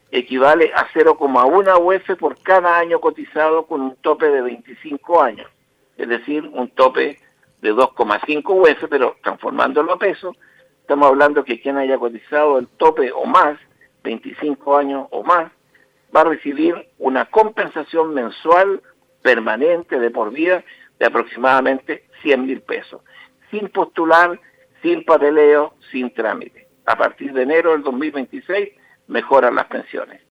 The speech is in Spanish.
equivale a 0,1 UF por cada año cotizado con un tope de 25 años. Es decir, un tope de 2,5 UF, pero transformándolo a peso, estamos hablando que quien haya cotizado el tope o más, 25 años o más, va a recibir una compensación mensual permanente de por vida de aproximadamente 100.000 pesos, sin postular, sin papeleo, sin trámite. A partir de enero del 2026 mejoran las pensiones.